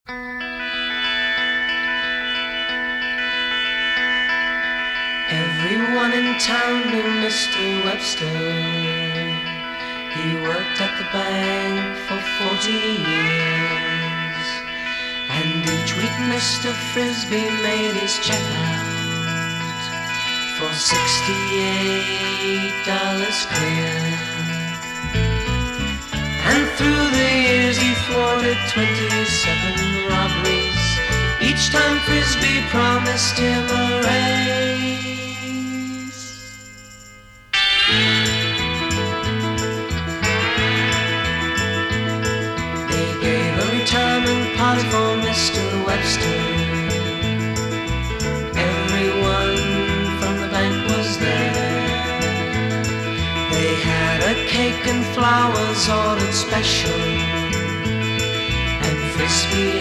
Everyone in town knew Mr. Webster. He worked at the bank for 40 years. And each week Mr. Frisbee made his check out for $68 clear. And through the years he thwarted 27 robberies. Each time Frisbee promised him a raise. They gave a retirement party for Mr. Webster. Everyone from the bank was there. They had a cake and flowers ordered special, and Frisbee